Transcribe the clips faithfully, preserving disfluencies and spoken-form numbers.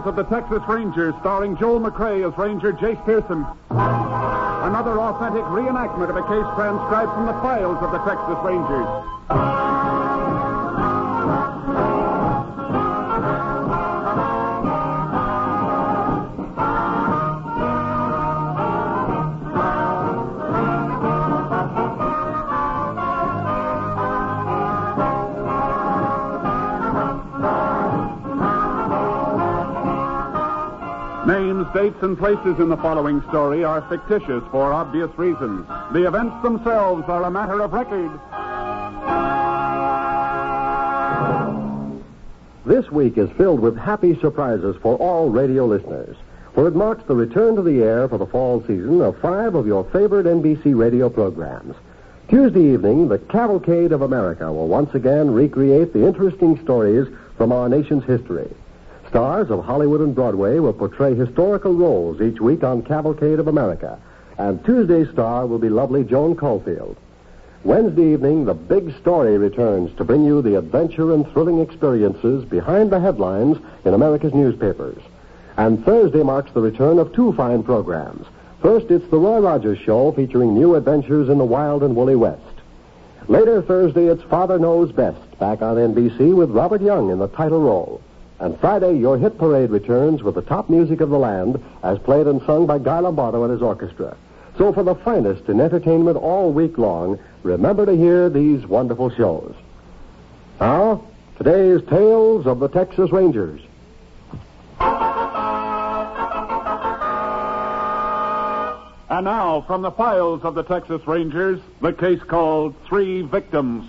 Files of the Texas Rangers, starring Joel McCrea as Ranger Jace Pearson. Another authentic reenactment of a case transcribed from the files of the Texas Rangers. Names, dates, and places in the following story are fictitious for obvious reasons. The events themselves are a matter of record. This week is filled with happy surprises for all radio listeners, for it marks the return to the air for the fall season of five of your favorite N B C radio programs. Tuesday evening, the Cavalcade of America will once again recreate the interesting stories from our nation's history. Stars of Hollywood and Broadway will portray historical roles each week on Cavalcade of America, and Tuesday's star will be lovely Joan Caulfield. Wednesday evening, the big story returns to bring you the adventure and thrilling experiences behind the headlines in America's newspapers. And Thursday marks the return of two fine programs. First, it's the Roy Rogers Show featuring new adventures in the wild and woolly West. Later Thursday, it's Father Knows Best, back on N B C with Robert Young in the title role. And Friday, your hit parade returns with the top music of the land as played and sung by Guy Lombardo and his orchestra. So for the finest in entertainment all week long, remember to hear these wonderful shows. Now, today's Tales of the Texas Rangers. And now, from the files of the Texas Rangers, the case called Three Victims.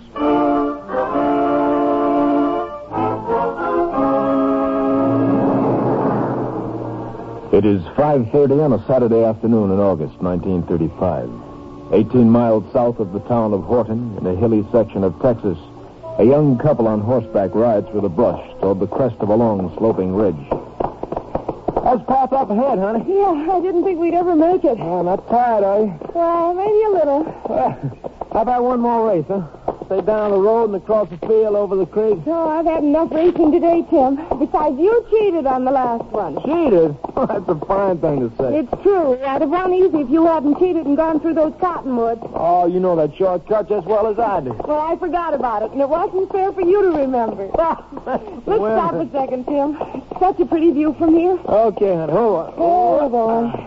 It is five thirty on a Saturday afternoon in August nineteen thirty-five. Eighteen miles south of the town of Horton, in a hilly section of Texas, a young couple on horseback ride through the brush toward the crest of a long, sloping ridge. Let's path up ahead, honey. Yeah, I didn't think we'd ever make it. Oh, not tired, are you? Well, maybe a little. Well, how about one more race, huh? Stay down the road and across the field over the creek. Oh, I've had enough racing today, Tim. Besides, you cheated on the last one. Cheated? Oh, that's a fine thing to say. It's true. I'd have run easy if you hadn't cheated and gone through those cottonwoods. Oh, you know that shortcut as well as I do. Well, I forgot about it, and it wasn't fair for you to remember. Let's well, stop a second, Tim. Such a pretty view from here. Okay, honey. Hold on. Oh, boy.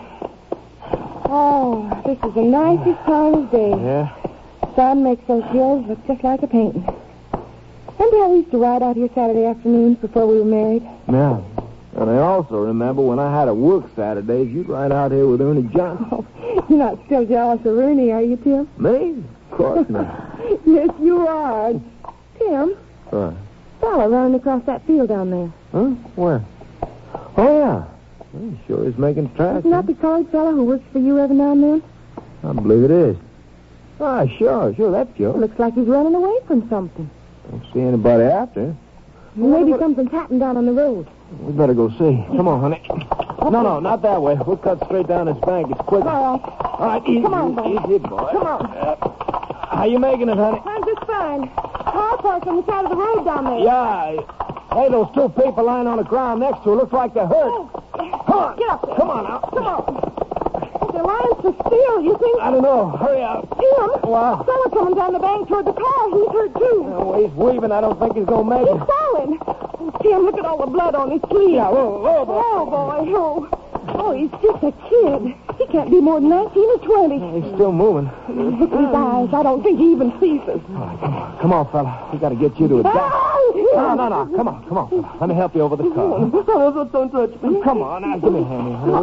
Oh, this is the nicest time of day. Yeah? Sun makes those hills look just like a painting. Remember how we used to ride out here Saturday afternoons before we were married? Yeah. And I also remember when I had to work Saturdays, you'd ride out here with Ernie Johnson. Oh, you're not still jealous of Ernie, are you, Tim? Me? Of course not. Yes, you are. Tim. What? Fella running across that field down there. Huh? Where? Oh, yeah. Well, he sure is making tracks. Isn't that the colored fella who works for you every now and then? I believe it is. Ah, sure, sure, that's Joe. Looks like he's running away from something. Don't see anybody after him. Well, maybe something's happened down on the road. We better go see. Come on, honey. No, no, not that way. We'll cut straight down this bank. It's quicker. All right. All right, easy. Come on, boy. Easy, boy. Come on. Uh, how you making it, honey? I'm just fine. Car parked on the side of the road down there. Yeah. Hey, those two people lying on the ground next to her look like they're hurt. Oh. Come on. Get up there. Come on now. Come on. They're lying so still, you think? I don't know. Hurry up. Tim, What? a fella coming down the bank toward the car. He's hurt, too. Oh, he's weaving. I don't think he's going to make He's it. falling. Oh, Tim, look at all the blood on his sleeve. Yeah, whoa, whoa, boy. Oh, boy. Oh. Oh, he's just a kid. He can't be more than nineteen or twenty. He's still moving. Look at his eyes. I don't think he even sees us. All right, come on. Come on, fella. We got to get you to a doctor. No, no, no. Come on, come on, fella. Let me help you over the car. Oh, don't touch me. Come on, now. Give me a hand here. All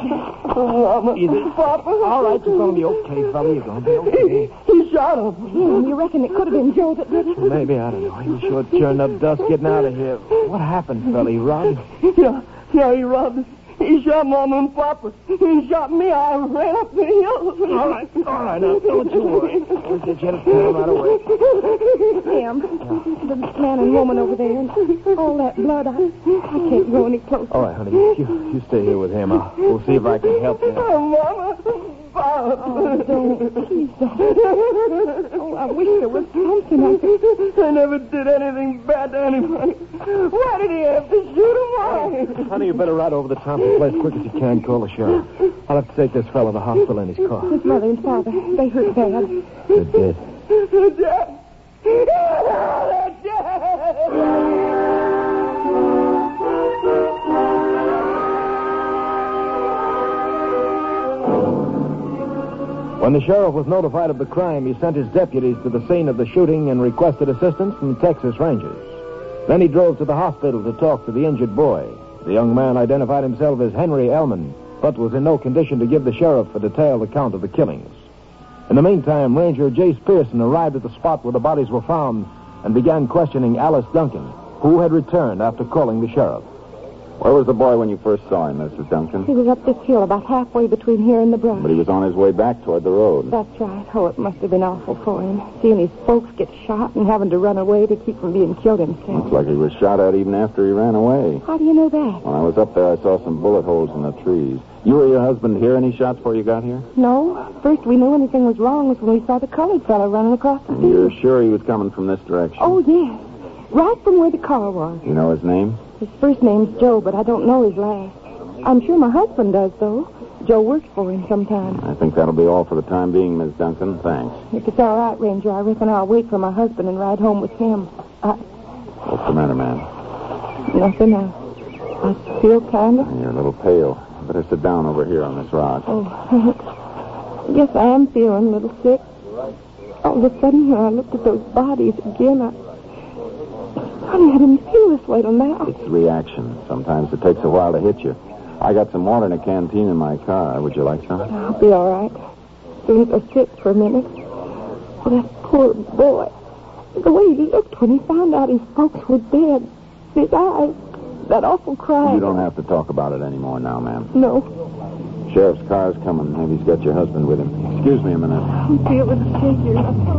right. Easy. Papa. All right, you're going to be okay, fella. You're going to be okay. He shot him. Yeah, you reckon it could have been Joe that did it? Maybe, I don't know. He was sure churned up dust getting out of here. What happened, fella? He robbed? Yeah, yeah, he robbed us. He shot Mama and Papa. He shot me. I ran up the hill. All right, all right. Now, don't you worry. We'll get you to turn right away. Sam, the man and woman over there, and all that blood, I, I can't go any closer. All right, honey. You, you stay here with him. I'll, we'll see if I can help you. Oh, Mama. Oh, don't. Please don't. Oh, I wish there was something I could... I never did anything bad to anybody. Why did he have to shoot him? Why? Honey, you better ride over to Thompson Place as quick as you can. Call the sheriff. I'll have to take this fellow to the hospital in his car. His mother and father, they hurt bad. They're dead. They're dead. They're dead. When the sheriff was notified of the crime, he sent his deputies to the scene of the shooting and requested assistance from the Texas Rangers. Then he drove to the hospital to talk to the injured boy. The young man identified himself as Henry Ellman, but was in no condition to give the sheriff a detailed account of the killings. In the meantime, Ranger Jace Pearson arrived at the spot where the bodies were found and began questioning Alice Duncan, who had returned after calling the sheriff. Where was the boy when you first saw him, Missus Duncan? He was up this hill about halfway between here and the brush. But he was on his way back toward the road. That's right. Oh, it must have been awful for him. Seeing his folks get shot and having to run away to keep from being killed himself. Looks like he was shot at even after he ran away. How do you know that? When I was up there, I saw some bullet holes in the trees. You or your husband hear any shots before you got here? No. First we knew anything was wrong was when we saw the colored fellow running across the And field. you're sure he was coming from this direction? Oh, yes. Right from where the car was. You know his name? His first name's Joe, but I don't know his last. I'm sure my husband does, though. Joe works for him sometimes. I think that'll be all for the time being, Miss Duncan. Thanks. If it's all right, Ranger, I reckon I'll wait for my husband and ride home with him. I... What's the matter, man? Nothing. I, I feel kind of... You're a little pale. Better sit down over here on this rock. Oh, thanks. Yes, I am feeling a little sick. All of a sudden, when I looked at those bodies again, I... Honey, I didn't feel this way till now. It's reaction. Sometimes it takes a while to hit you. I got some water in a canteen in my car. Would you like some? I'll be all right. As soon as I sit for a minute. Oh, that poor boy. The way he looked when he found out his folks were dead. His eyes. That awful cry. You don't have to talk about it anymore now, ma'am. No. Sheriff's car's coming. Maybe he's got your husband with him. Excuse me a minute. I'm feeling shaky.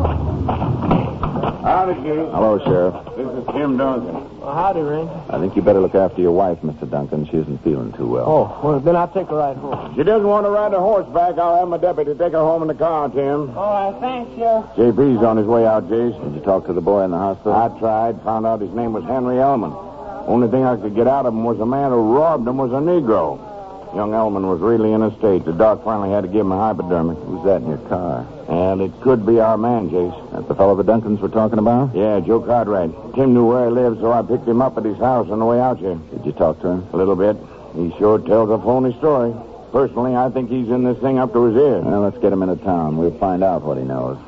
Howdy, Jim. Hello, Sheriff. This is Tim Duncan. Well, howdy, Ranger. I think you better look after your wife, Mister Duncan. She isn't feeling too well. Oh, well, then I'll take a ride home. She doesn't want to ride a horseback. I'll have my deputy take her home in the car, Tim. All right, thanks, Sheriff. J P's on his way out, Jace. Did you talk to the boy in the hospital? I tried. Found out his name was Henry Ellman. Only thing I could get out of him was the man who robbed him was a Negro. Young Ellman was really in a state. The doc finally had to give him a hypodermic. Who's that in your car? And it could be our man, Jace. That's the fellow the Duncans were talking about? Yeah, Joe Cartwright. Tim knew where he lived, so I picked him up at his house on the way out here. Did you talk to him? A little bit. He sure tells a phony story. Personally, I think he's in this thing up to his ears. Well, let's get him into town. We'll find out what he knows.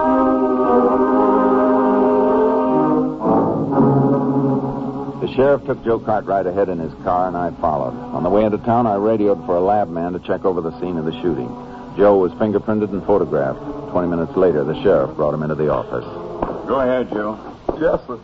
The sheriff took Joe Cartwright ahead in his car, and I followed. On the way into town, I radioed for a lab man to check over the scene of the shooting. Joe was fingerprinted and photographed. Twenty minutes later, the sheriff brought him into the office. Go ahead, Joe. Yes, sir.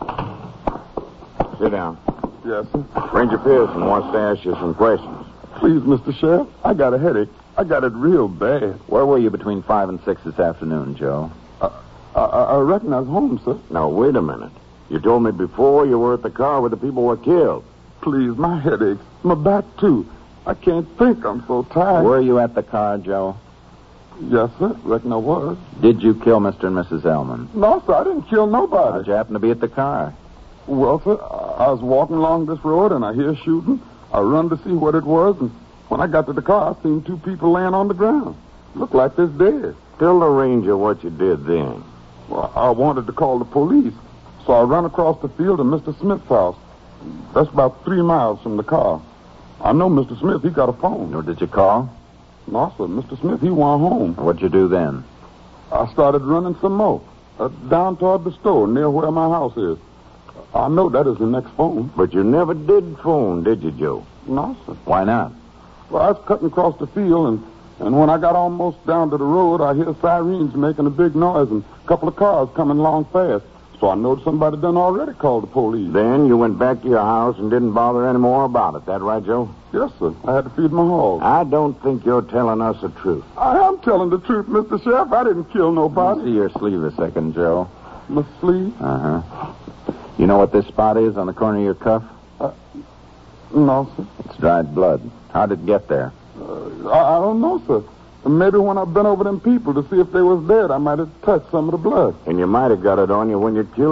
Sit down. Yes, sir. Ranger Pearson wants to ask you some questions. Please, Mister Sheriff, I got a headache. I got it real bad. Where were you between five and six this afternoon, Joe? I, I, I reckon I was home, sir. Now, wait a minute. You told me before you were at the car where the people were killed. Please, my headache. My back, too. I can't think. I'm so tired. Were you at the car, Joe? Yes, sir. Reckon I was. Did you kill Mister and Missus Ellman? No, sir. I didn't kill nobody. How'd you happen to be at the car? Well, sir, I I was walking along this road, and I hear shooting. I run to see what it was, and when I got to the car, I seen two people laying on the ground. Looked like they're dead. Tell the ranger what you did then. Well, I wanted to call the police, so I run across the field to Mister Smith's house. That's about three miles from the car. I know Mister Smith. He got a phone. Or did you call? No, sir. Mister Smith, he went home. What'd you do then? I started running some more. Uh, down toward the store near where my house is. I know that is the next phone. But you never did phone, did you, Joe? No, sir. Why not? Well, I was cutting across the field, and, and when I got almost down to the road, I hear sirens making a big noise and a couple of cars coming along fast. So I know somebody done already called the police. Then you went back to your house and didn't bother any more about it. That right, Joe? Yes, sir. I had to feed my hog. I don't think you're telling us the truth. I am telling the truth, Mister Sheriff. I didn't kill Let nobody. me see your sleeve a second, Joe. My sleeve? Uh-huh. You know what this spot is on the corner of your cuff? Uh, no, sir. It's dried blood. How did it get there? Uh, I, I don't know, sir. Maybe when I bent over them people to see if they was dead, I might have touched some of the blood. And you might have got it on you when you killed them.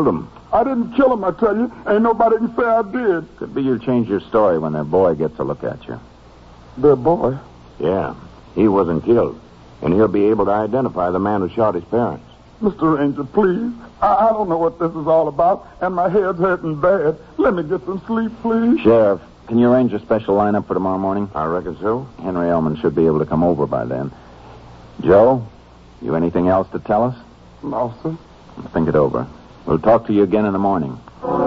I didn't kill him, I tell you. Ain't nobody can say I did. Could be you change your story when their boy gets a look at you. Their boy? Yeah, he wasn't killed. And he'll be able to identify the man who shot his parents. Mister Ranger, please. I, I don't know what this is all about, and my head's hurting bad. Let me get some sleep, please. Sheriff, can you arrange a special lineup for tomorrow morning? I reckon so. Henry Elman should be able to come over by then. Joe, you anything else to tell us? No, sir. Think it over. We'll talk to you again in the morning.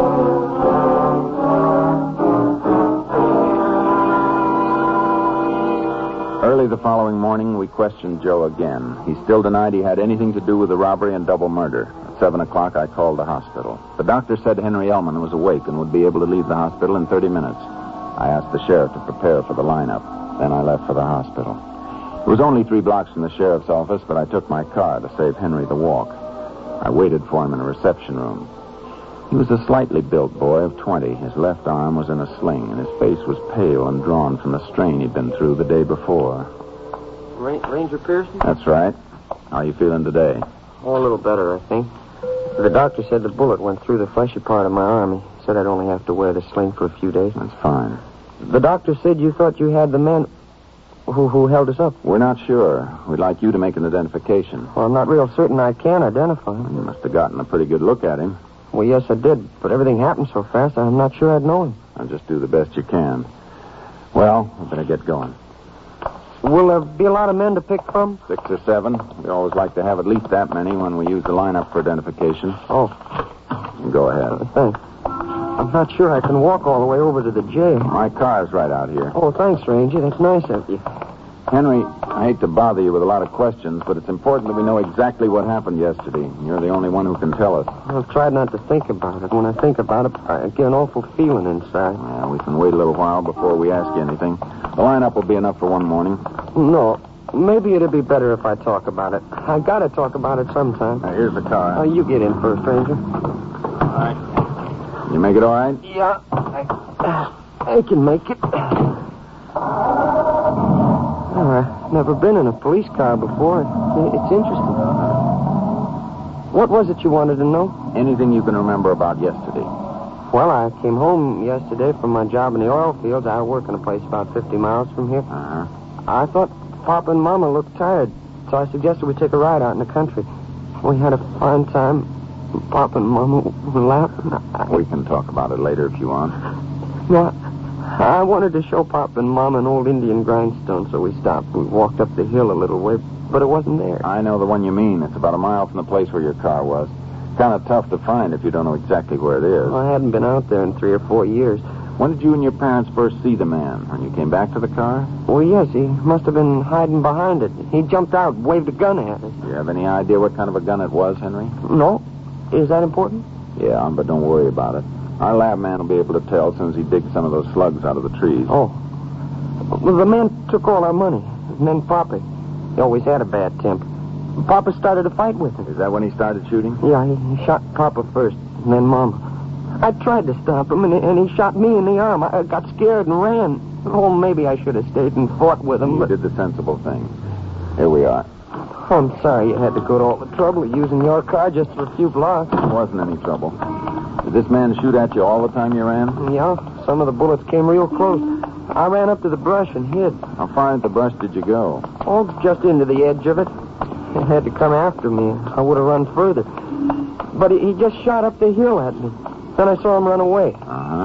Early the following morning, we questioned Joe again. He still denied he had anything to do with the robbery and double murder. At seven o'clock, I called the hospital. The doctor said Henry Elman was awake and would be able to leave the hospital in thirty minutes. I asked the sheriff to prepare for the lineup. Then I left for the hospital. It was only three blocks from the sheriff's office, but I took my car to save Henry the walk. I waited for him in a reception room. He was a slightly built boy of twenty. His left arm was in a sling, and his face was pale and drawn from the strain he'd been through the day before. Ra- Ranger Pearson? That's right. How are you feeling today? Oh, a little better, I think. The doctor said the bullet went through the fleshy part of my arm. He said I'd only have to wear the sling for a few days. That's fine. The doctor said you thought you had the man who, who held us up. We're not sure. We'd like you to make an identification. Well, I'm not real certain I can identify him. You must have gotten a pretty good look at him. Well, yes, I did, but everything happened so fast, I'm not sure I'd know him. I'll just do the best you can. Well, we better get going. Will there be a lot of men to pick from? Six or seven. We always like to have at least that many when we use the lineup for identification. Oh. Go ahead. Uh, thanks. I'm not sure I can walk all the way over to the jail. My car's right out here. Oh, thanks, Ranger. That's nice of you. Henry, I hate to bother you with a lot of questions, but it's important that we know exactly what happened yesterday. You're the only one who can tell us. I've tried not to think about it. When I think about it, I get an awful feeling inside. Yeah, we can wait a little while before we ask you anything. The lineup will be enough for one morning. No. Maybe it'd be better if I talk about it. I gotta talk about it sometime. Now, here's the car. Uh, you get in first, Ranger. All right. You make it all right? Yeah. I, I can make it. Oh, I've never been in a police car before. It's, it's interesting. What was it you wanted to know? Anything you can remember about yesterday? Well, I came home yesterday from my job in the oil fields. I work in a place about fifty miles from here. Uh-huh. I thought Papa and Mama looked tired, so I suggested we take a ride out in the country. We had a fine time. Papa and Mama were laughing. I... We can talk about it later if you want. No, I wanted to show Papa and Mama an old Indian grindstone, so we stopped. We walked up the hill a little way, but it wasn't there. I know the one you mean. It's about a mile from the place where your car was. Kind of tough to find if you don't know exactly where it is. Well, I hadn't been out there in three or four years. When did you and your parents first see the man? When you came back to the car? Well, yes, he must have been hiding behind it. He jumped out, waved a gun at us. Do you have any idea what kind of a gun it was, Henry? No. Is that important? Yeah, but don't worry about it. Our lab man will be able to tell as soon as he digs some of those slugs out of the trees. Oh. Well, the man took all our money. And then Papa. He always had a bad temper. Papa started a fight with him. Is that when he started shooting? Yeah, he, he shot Papa first, and then Mama. I tried to stop him, and, and he shot me in the arm. I, I got scared and ran. Oh, maybe I should have stayed and fought with him. You but... did the sensible thing. Here we are. Oh, I'm sorry you had to go to all the trouble of using your car just for a few blocks. There wasn't any trouble. Did this man shoot at you all the time you ran? Yeah, some of the bullets came real close. I ran up to the brush and hid. How far into the brush did you go? Oh, just into the edge of it. He had to come after me. I would have run further. But he, he just shot up the hill at me. Then I saw him run away. Uh-huh.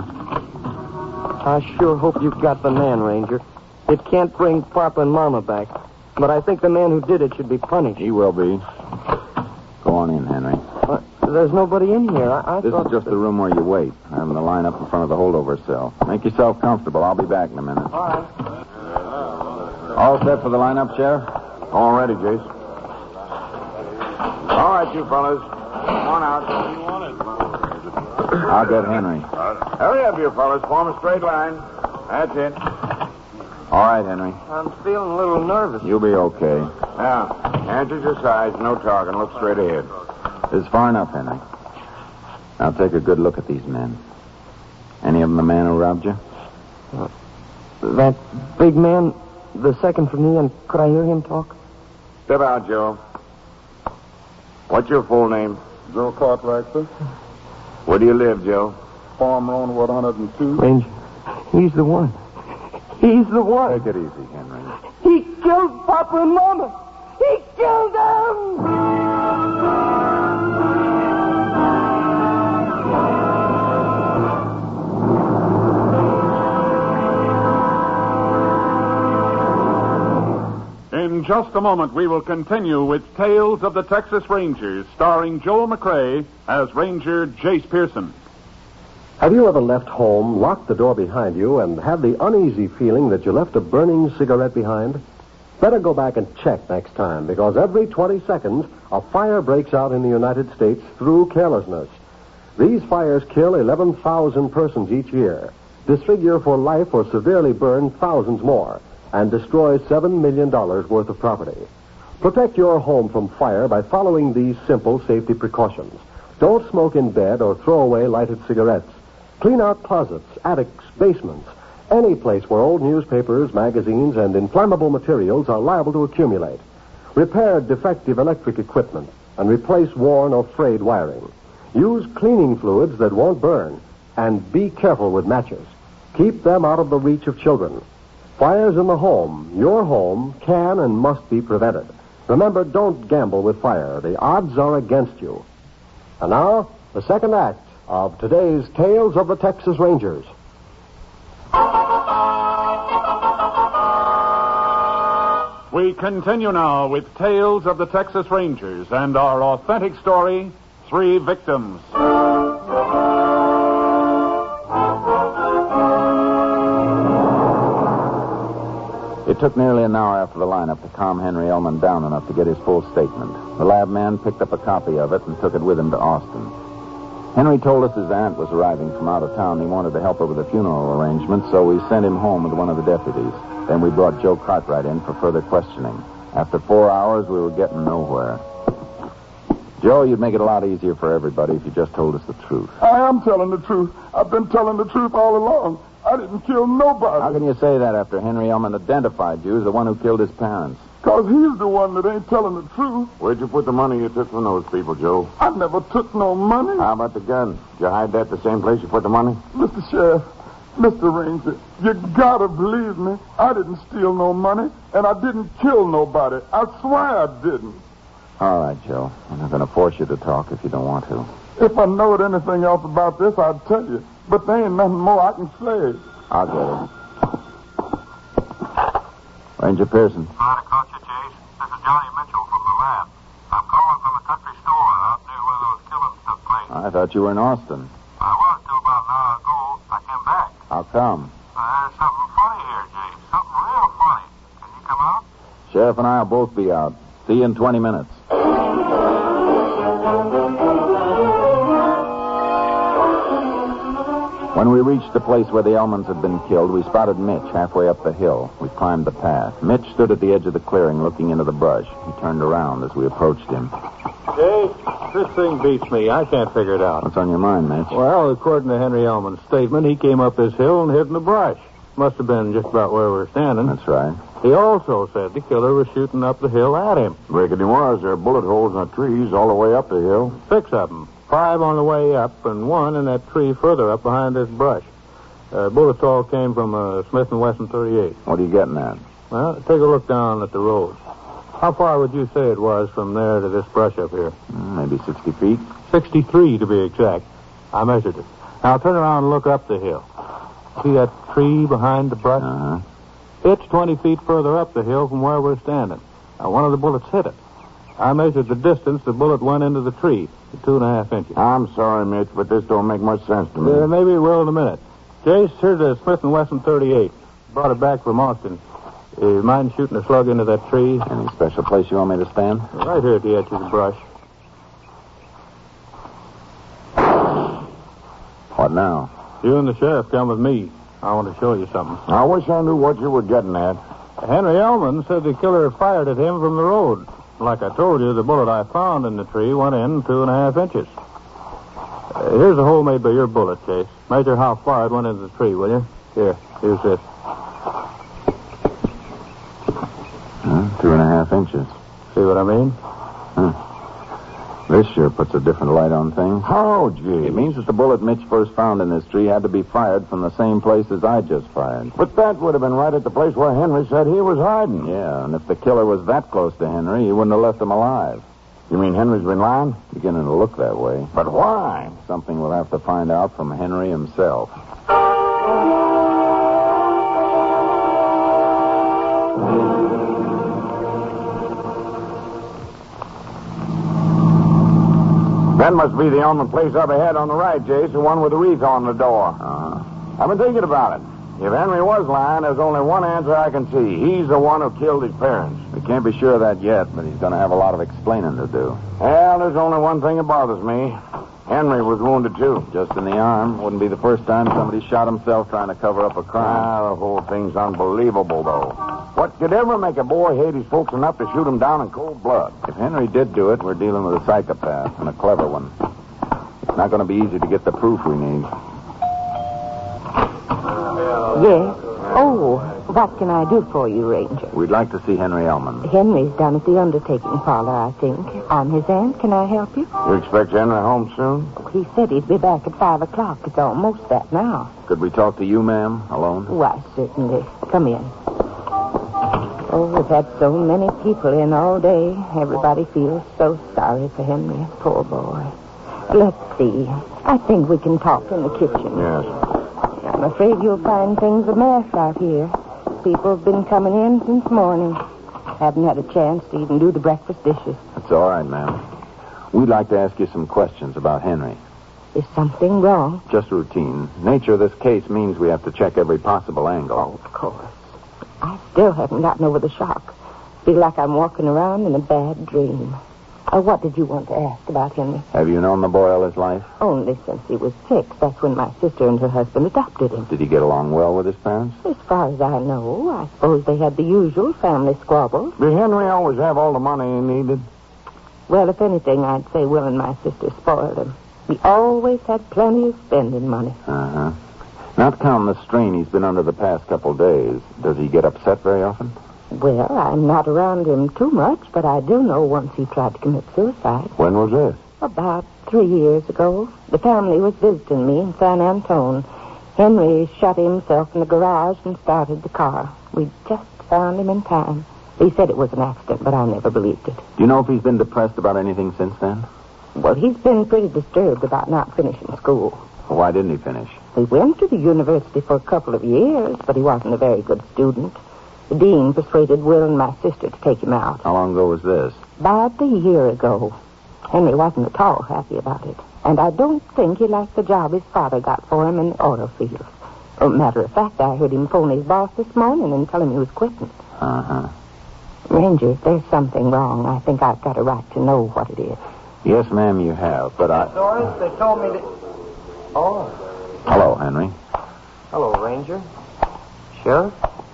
I sure hope you've got the man, Ranger. It can't bring Papa and Mama back. But I think the man who did it should be punished. He will be. Go on in, Henry. But there's nobody in here. I, I this thought is just that... the room where you wait. I'm in the line up in front of the holdover cell. Make yourself comfortable. I'll be back in a minute. All right. All set for the lineup, Sheriff? All ready, Jace. All right, you fellas. Come on out. I'll get Henry. Hurry up, you fellas. Form a straight line. That's it. All right, Henry. I'm feeling a little nervous. You'll be okay. Now, hands at your sides. No talking. Look straight ahead. This is far enough, Henry. Now take a good look at these men. Any of them the man who robbed you? Uh, that big man, the second from me, and could I hear him talk? Step out, Joe. What's your full name? Joe Cartwright, sir. Where do you live, Joe? Farm Road one hundred two. Ranger, he's the one. He's the one. Take it easy, Henry. He killed Papa and Mama. He killed them! In just a moment, we will continue with Tales of the Texas Rangers, starring Joel McCrea as Ranger Jace Pearson. Have you ever left home, locked the door behind you, and had the uneasy feeling that you left a burning cigarette behind? Better go back and check next time, because every twenty seconds, a fire breaks out in the United States through carelessness. These fires kill eleven thousand persons each year, disfigure for life or severely burn thousands more, and destroy seven million dollars worth of property. Protect your home from fire by following these simple safety precautions. Don't smoke in bed or throw away lighted cigarettes. Clean out closets, attics, basements, any place where old newspapers, magazines, and inflammable materials are liable to accumulate. Repair defective electric equipment and replace worn or frayed wiring. Use cleaning fluids that won't burn, and be careful with matches. Keep them out of the reach of children. Fires in the home, your home, can and must be prevented. Remember, don't gamble with fire. The odds are against you. And now, the second act of today's Tales of the Texas Rangers. We continue now with Tales of the Texas Rangers and our authentic story, Three Victims. It took nearly an hour after the lineup to calm Henry Elman down enough to get his full statement. The lab man picked up a copy of it and took it with him to Austin. Henry told us his aunt was arriving from out of town and he wanted to help her with the funeral arrangements, so we sent him home with one of the deputies. Then we brought Joe Cartwright in for further questioning. After four hours, we were getting nowhere. Joe, you'd make it a lot easier for everybody if you just told us the truth. I am telling the truth. I've been telling the truth all along. I didn't kill nobody. How can you say that after Henry Elman identified you as the one who killed his parents? Because he's the one that ain't telling the truth. Where'd you put the money you took from those people, Joe? I never took no money. How about the gun? Did you hide that the same place you put the money? Mister Sheriff, Mister Ranger, you gotta believe me. I didn't steal no money, and I didn't kill nobody. I swear I didn't. All right, Joe. I'm not going to force you to talk if you don't want to. If I knowed anything else about this, I'd tell you. But there ain't nothing more I can say. I'll get it. Ranger Pearson. Sorry to caught you, Chase. This is Johnny Mitchell from the lab. I'm calling from a country store out near where those killings took place. I thought you were in Austin. I was till about an hour ago. I came back. How come? Uh, there's something funny here, Chase. Something real funny. Can you come out? Sheriff and I will both be out. See you in twenty minutes. When we reached the place where the Elmans had been killed, we spotted Mitch halfway up the hill. We climbed the path. Mitch stood at the edge of the clearing looking into the brush. He turned around as we approached him. Jay, this thing beats me. I can't figure it out. What's on your mind, Mitch? Well, according to Henry Elman's statement, he came up this hill and hid in the brush. Must have been just about where we were standing. That's right. He also said the killer was shooting up the hill at him. Reckon he was. There are bullet holes in the trees all the way up the hill. Six of them. Five on the way up and one in that tree further up behind this brush. Uh, bullets all came from a Smith and Wesson thirty-eight. What are you getting at? Well, take a look down at the road. How far would you say it was from there to this brush up here? Mm, maybe sixty feet. sixty-three to be exact. I measured it. Now turn around and look up the hill. See that tree behind the brush? Uh-huh. It's twenty feet further up the hill from where we're standing. Now, one of the bullets hit it. I measured the distance the bullet went into the tree, two and a half inches. I'm sorry, Mitch, but this don't make much sense to me. Uh, maybe it will in a minute. Jace, here's a Smith and Wesson thirty-eight. Brought it back from Austin. Uh, mind shooting a slug into that tree? Any special place you want me to stand? Right here at the edge of the brush. What now? You and the sheriff come with me. I want to show you something. I wish I knew what you were getting at. Henry Elman said the killer fired at him from the road. Like I told you, the bullet I found in the tree went in two and a half inches. Uh, here's a hole made by your bullet, Chase. Measure how far it went into the tree, will you? Here, here's this. Uh, two and a half inches. See what I mean? Huh. This sure puts a different light on things. Oh, gee. It means that the bullet Mitch first found in this tree had to be fired from the same place as I just fired. But that would have been right at the place where Henry said he was hiding. Yeah, and if the killer was that close to Henry, he wouldn't have left him alive. You mean Henry's been lying? Beginning to look that way. But why? Something we'll have to find out from Henry himself. That must be the only place up ahead on the right, Jace, the one with the wreath on the door. Uh-huh. I've been thinking about it. If Henry was lying, there's only one answer I can see. He's the one who killed his parents. We can't be sure of that yet, but he's going to have a lot of explaining to do. Well, there's only one thing that bothers me. Henry was wounded, too. Just in the arm. Wouldn't be the first time somebody shot himself trying to cover up a crime. Ah, the whole thing's unbelievable, though. What could ever make a boy hate his folks enough to shoot him down in cold blood? If Henry did do it, we're dealing with a psychopath, and a clever one. It's not going to be easy to get the proof we need. Yes. Oh, what can I do for you, Ranger? We'd like to see Henry Elman. Henry's down at the undertaking parlor, I think. I'm his aunt. Can I help you? You expect Henry home soon? He said he'd be back at five o'clock. It's almost that now. Could we talk to you, ma'am, alone? Why, certainly. Come in. Oh, we've had so many people in all day. Everybody feels so sorry for Henry. Poor boy. Let's see. I think we can talk in the kitchen. Yes. I'm afraid you'll find things a mess out here. People have been coming in since morning. Haven't had a chance to even do the breakfast dishes. That's all right, ma'am. We'd like to ask you some questions about Henry. Is something wrong? Just routine. Nature of this case means we have to check every possible angle. Oh, of course. I still haven't gotten over the shock. Feel like I'm walking around in a bad dream. Uh, what did you want to ask about Henry? Have you known the boy all his life? Only since he was six. That's when my sister and her husband adopted him. Did he get along well with his parents? As far as I know, I suppose they had the usual family squabbles. Did Henry always have all the money he needed? Well, if anything, I'd say Will and my sister spoiled him. He always had plenty of spending money. Uh-huh. Not counting the strain he's been under the past couple days, does he get upset very often? Well, I'm not around him too much, but I do know once he tried to commit suicide. When was this? About three years ago. The family was visiting me in San Antone. Henry shut himself in the garage and started the car. We just found him in time. He said it was an accident, but I never believed it. Do you know if he's been depressed about anything since then? Well, he's been pretty disturbed about not finishing school. Well, why didn't he finish? He went to the university for a couple of years, but he wasn't a very good student. The dean persuaded Will and my sister to take him out. How long ago was this? About a year ago. Henry wasn't at all happy about it. And I don't think he liked the job his father got for him in the oil field. Oh, matter of fact, I heard him phone his boss this morning and tell him he was quitting. Uh-huh. Ranger, if there's something wrong, I think I've got a right to know what it is. Yes, ma'am, you have, but I... Doris, they told me that... Oh. Hello, Henry. Hello, Ranger. Sheriff.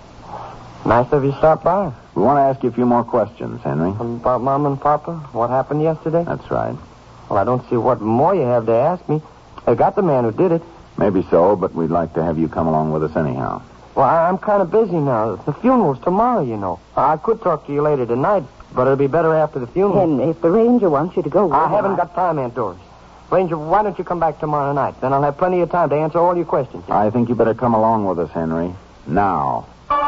Nice of you to stop by. We want to ask you a few more questions, Henry. About Mom and Papa? What happened yesterday? That's right. Well, I don't see what more you have to ask me. I got the man who did it. Maybe so, but we'd like to have you come along with us anyhow. Well, I- I'm kind of busy now. The funeral's tomorrow, you know. I could talk to you later tonight, but it'll be better after the funeral. Henry, if the ranger wants you to go with I him, haven't got time, Aunt Doris. Ranger, why don't you come back tomorrow night? Then I'll have plenty of time to answer all your questions. I think you better come along with us, Henry. Now.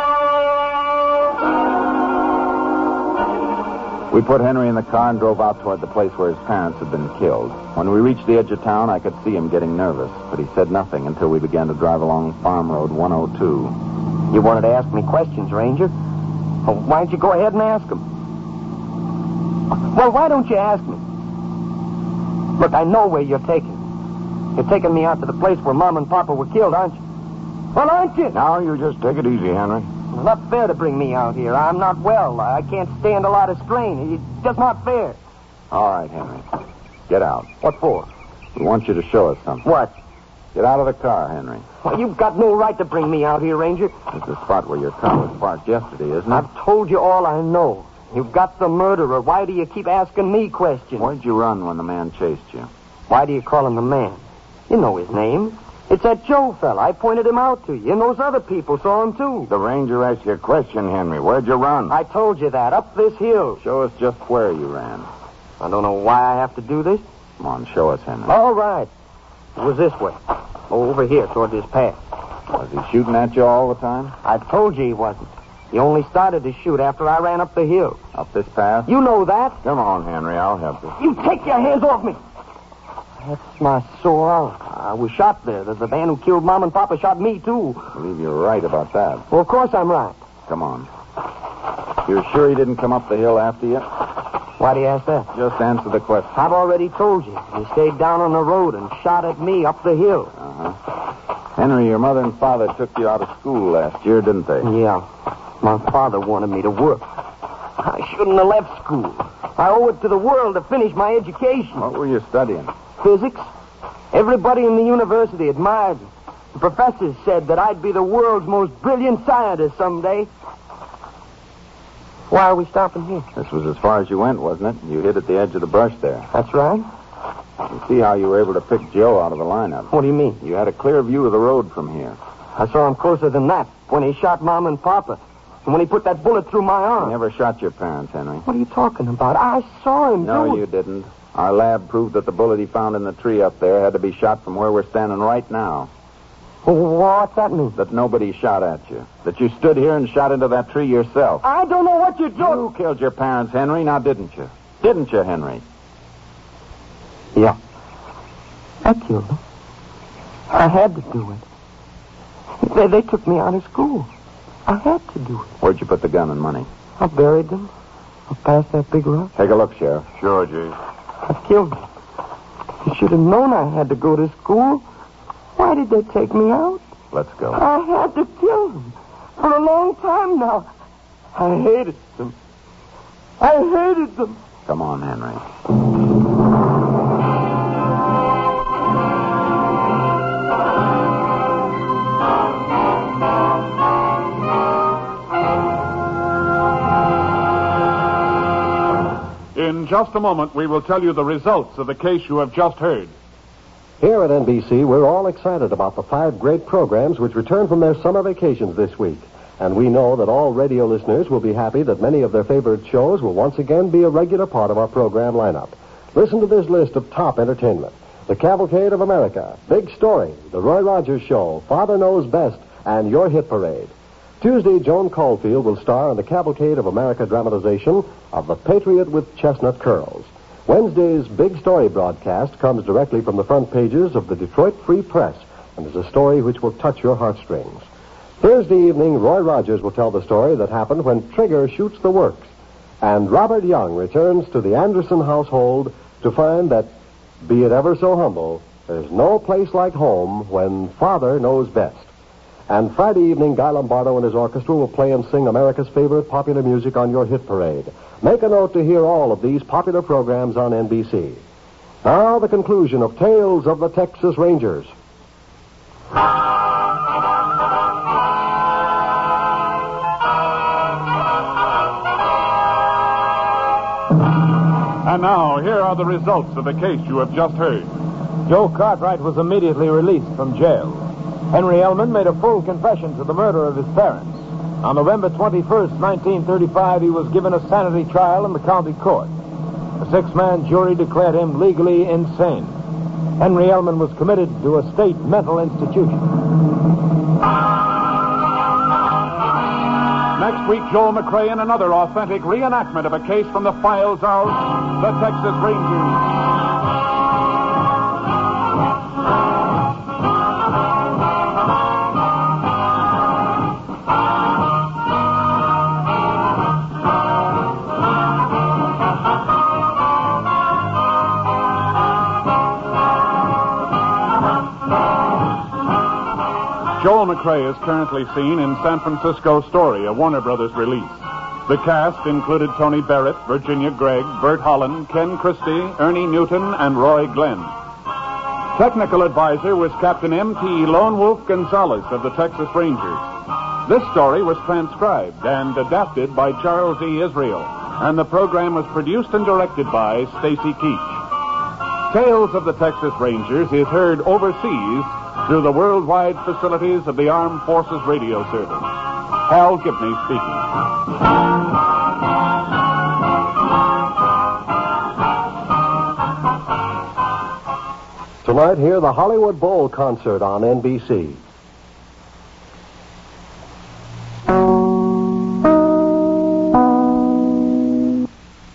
We put Henry in the car and drove out toward the place where his parents had been killed. When we reached the edge of town, I could see him getting nervous, but he said nothing until we began to drive along Farm Road one oh two. You wanted to ask me questions, Ranger. Well, why don't you go ahead and ask them? Well, why don't you ask me? Look, I know where you're taking. You're taking me out to the place where Mom and Papa were killed, aren't you? Well, aren't you? Now, you just take it easy, Henry. It's not fair to bring me out here. I'm not well. I can't stand a lot of strain. It's just not fair. All right, Henry. Get out. What for? We want you to show us something. What? Get out of the car, Henry. Well, you've got no right to bring me out here, Ranger. It's the spot where your car was parked yesterday, isn't it? I've told you all I know. You've got the murderer. Why do you keep asking me questions? Where'd you run when the man chased you? Why do you call him the man? You know his name. It's that Joe fella. I pointed him out to you. And those other people saw him, too. The ranger asked you a question, Henry. Where'd you run? I told you that. Up this hill. Show us just where you ran. Uh, I don't know why I have to do this. Come on, show us, Henry. All right. It was this way. Over here, toward this path. Was he shooting at you all the time? I told you he wasn't. He only started to shoot after I ran up the hill. Up this path? You know that. Come on, Henry. I'll help you. You take your hands off me. That's my sore arm. I was shot there. The, the man who killed Mom and Papa shot me, too. I believe you're right about that. Well, of course I'm right. Come on. You're sure he didn't come up the hill after you? Why do you ask that? Just answer the question. I've already told you. He stayed down on the road and shot at me up the hill. Uh-huh. Henry, your mother and father took you out of school last year, didn't they? Yeah. My father wanted me to work. I shouldn't have left school. I owe it to the world to finish my education. What were you studying? Physics. Everybody in the university admired me. The professors said that I'd be the world's most brilliant scientist someday. Why are we stopping here? This was as far as you went, wasn't it? You hid at the edge of the brush there. That's right. You see how you were able to pick Joe out of the lineup. What do you mean? You had a clear view of the road from here. I saw him closer than that when he shot Mom and Papa. And when he put that bullet through my arm. He never shot your parents, Henry. What are you talking about? I saw him No, do it. you didn't. Our lab proved that the bullet he found in the tree up there had to be shot from where we're standing right now. Well, what's that mean? That nobody shot at you. That you stood here and shot into that tree yourself. I don't know what you're doing. You killed your parents, Henry, now didn't you? Didn't you, Henry? Yeah. I killed them. I had to do it. They, they took me out of school. I had to do it. Where'd you put the gun and money? I buried them. I passed that big rock. Take a look, Sheriff. Sure, Jay. I killed them. You should have known I had to go to school. Why did they take me out? Let's go. I had to kill them. For a long time now. I hated them. I hated them. Come on, Henry. In just a moment, we will tell you the results of the case you have just heard. Here at N B C, we're all excited about the five great programs which return from their summer vacations this week. And we know that all radio listeners will be happy that many of their favorite shows will once again be a regular part of our program lineup. Listen to this list of top entertainment. The Cavalcade of America, Big Story, The Roy Rogers Show, Father Knows Best, and Your Hit Parade. Tuesday, Joan Caulfield will star in the Cavalcade of America dramatization of The Patriot with Chestnut Curls. Wednesday's Big Story broadcast comes directly from the front pages of the Detroit Free Press and is a story which will touch your heartstrings. Thursday evening, Roy Rogers will tell the story that happened when Trigger shoots the works. And Robert Young returns to the Anderson household to find that, be it ever so humble, there's no place like home when Father Knows Best. And Friday evening, Guy Lombardo and his orchestra will play and sing America's favorite popular music on Your Hit Parade. Make a note to hear all of these popular programs on N B C. Now, the conclusion of Tales of the Texas Rangers. And now, here are the results of the case you have just heard. Joe Cartwright was immediately released from jail. Henry Ellman made a full confession to the murder of his parents. On November twenty-first, nineteen thirty-five, he was given a sanity trial in the county court. A six-man jury declared him legally insane. Henry Ellman was committed to a state mental institution. Next week, Joel McRae in another authentic reenactment of a case from the files of the Texas Rangers. Joel McRae is currently seen in San Francisco Story, a Warner Brothers release. The cast included Tony Barrett, Virginia Gregg, Bert Holland, Ken Christie, Ernie Newton, and Roy Glenn. Technical advisor was Captain M T Lone Wolf Gonzalez of the Texas Rangers. This story was transcribed and adapted by Charles E. Israel, and the program was produced and directed by Stacy Keach. Tales of the Texas Rangers is heard overseas through the worldwide facilities of the Armed Forces Radio Service. Hal Gibney speaking. Tonight, hear the Hollywood Bowl concert on N B C.